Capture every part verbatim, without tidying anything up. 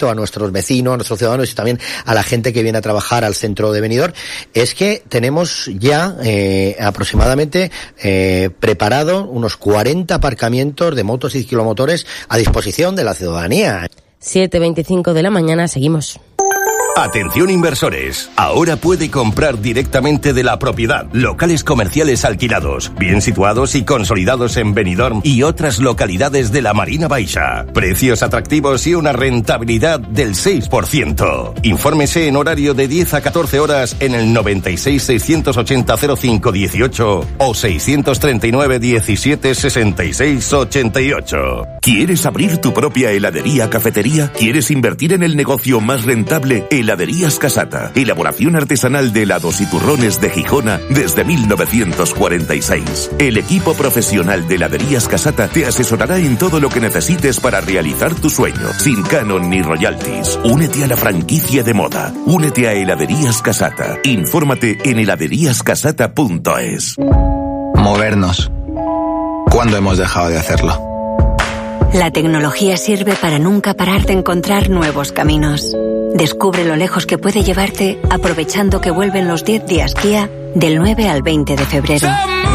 ayuntamiento, a nuestros vecinos, a nuestros ciudadanos y también a la gente que viene a trabajar al centro de Benidorm, es que tenemos ya eh, aproximadamente eh, preparado unos cuarenta aparcamientos de motos y ciclomotores a disposición de la ciudadanía. siete veinticinco de la mañana, seguimos. Atención inversores, ahora puede comprar directamente de la propiedad. Locales comerciales alquilados, bien situados y consolidados en Benidorm y otras localidades de la Marina Baixa. Precios atractivos y una rentabilidad del seis por ciento. Infórmese en horario de diez a catorce horas en el noventa y seis, seiscientos ochenta, cero cinco dieciocho o seiscientos treinta y nueve, diecisiete, sesenta y seis, ochenta y ocho. ¿Quieres abrir tu propia heladería, cafetería? ¿Quieres invertir en el negocio más rentable? Heladerías Casata. Elaboración artesanal de helados y turrones de Gijona desde mil novecientos cuarenta y seis. El equipo profesional de Heladerías Casata te asesorará en todo lo que necesites para realizar tu sueño, sin canon ni royalties. Únete a la franquicia de moda. Únete a Heladerías Casata. Infórmate en heladerías casata punto es. Movernos. ¿Cuándo hemos dejado de hacerlo? La tecnología sirve para nunca parar de encontrar nuevos caminos. Descubre lo lejos que puede llevarte aprovechando que vuelven los diez días Kia del nueve al veinte de febrero.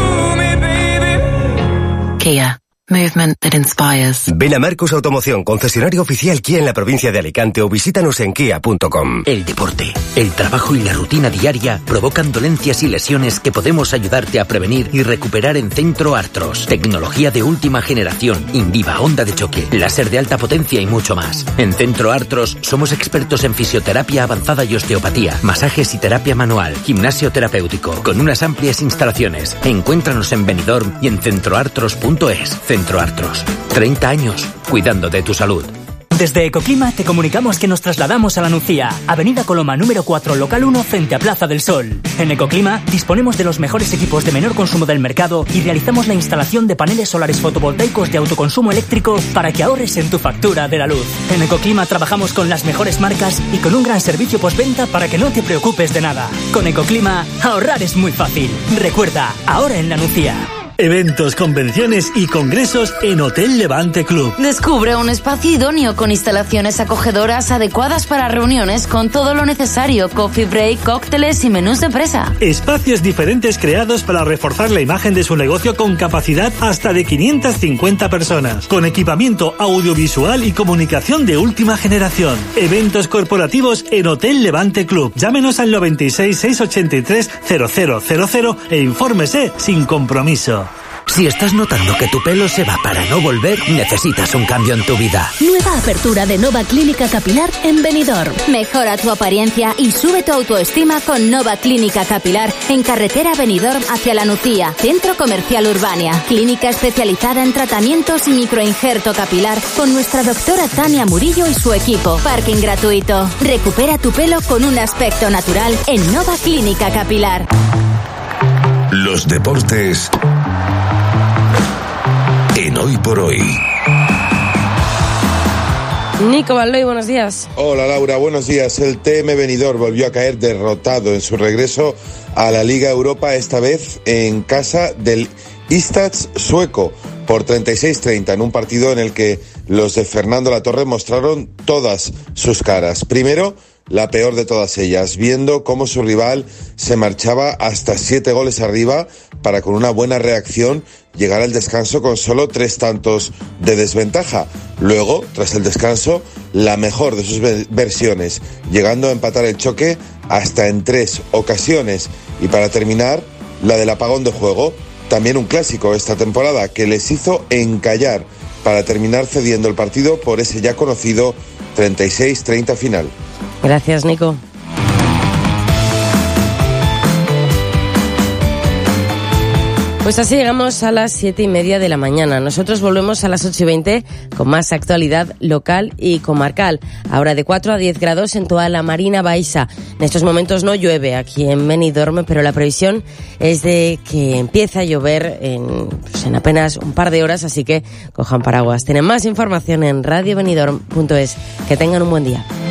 Kia. Movement that inspires. Ven a Marcos Automoción, concesionario oficial Kia en la provincia de Alicante, o visítanos en kia punto com. El deporte, el trabajo y la rutina diaria provocan dolencias y lesiones que podemos ayudarte a prevenir y recuperar en Centro Artros. Tecnología de última generación, Inviva, onda de choque, láser de alta potencia y mucho más. En Centro Artros somos expertos en fisioterapia avanzada y osteopatía, masajes y terapia manual, gimnasio terapéutico, con unas amplias instalaciones. Encuéntranos en Benidorm y en centroartros punto es. Centro Artros. treinta años cuidando de tu salud. Desde Ecoclima te comunicamos que nos trasladamos a La Nucía, Avenida Coloma número cuatro, local uno, frente a Plaza del Sol. En Ecoclima disponemos de los mejores equipos de menor consumo del mercado y realizamos la instalación de paneles solares fotovoltaicos de autoconsumo eléctrico para que ahorres en tu factura de la luz. En Ecoclima trabajamos con las mejores marcas y con un gran servicio postventa para que no te preocupes de nada. Con Ecoclima, ahorrar es muy fácil. Recuerda, ahora en La Nucía. Eventos, convenciones y congresos en Hotel Levante Club. Descubre un espacio idóneo con instalaciones acogedoras adecuadas para reuniones con todo lo necesario, coffee break, cócteles y menús de presa. Espacios diferentes creados para reforzar la imagen de su negocio con capacidad hasta de quinientas cincuenta personas, con equipamiento audiovisual y comunicación de última generación. Eventos corporativos en Hotel Levante Club. Llámenos al noventa y seis, seiscientos ochenta y tres, cero cero cero cero e infórmese sin compromiso. Si estás notando que tu pelo se va para no volver, necesitas un cambio en tu vida. Nueva apertura de Nova Clínica Capilar en Benidorm. Mejora tu apariencia y sube tu autoestima con Nova Clínica Capilar en carretera Benidorm hacia La Nucía, Centro Comercial Urbania. Clínica especializada en tratamientos y microinjerto capilar con nuestra doctora Tania Murillo y su equipo. Parking gratuito. Recupera tu pelo con un aspecto natural en Nova Clínica Capilar. Los deportes en Hoy por Hoy. Nico Balloy, buenos días. Hola Laura, buenos días. El T M Benidorm volvió a caer derrotado en su regreso a la Liga Europa, esta vez en casa del Istats sueco, por treinta y seis treinta, en un partido en el que los de Fernando Latorre mostraron todas sus caras. Primero, la peor de todas ellas, viendo cómo su rival se marchaba hasta siete goles arriba para, con una buena reacción, llegar al descanso con solo tres tantos de desventaja. Luego, tras el descanso, la mejor de sus versiones, llegando a empatar el choque hasta en tres ocasiones. Y para terminar, la del apagón de juego, también un clásico esta temporada, que les hizo encallar para terminar cediendo el partido por ese ya conocido treinta y seis treinta final. Gracias, Nico. Pues así llegamos a las siete y media de la mañana. Nosotros volvemos a las ocho y veinte con más actualidad local y comarcal. Ahora de cuatro a diez grados en toda la Marina Baixa. En estos momentos no llueve aquí en Benidorm, pero la previsión es de que empiece a llover en, pues en apenas un par de horas, así que cojan paraguas. Tienen más información en radio benidorm punto es. Que tengan un buen día.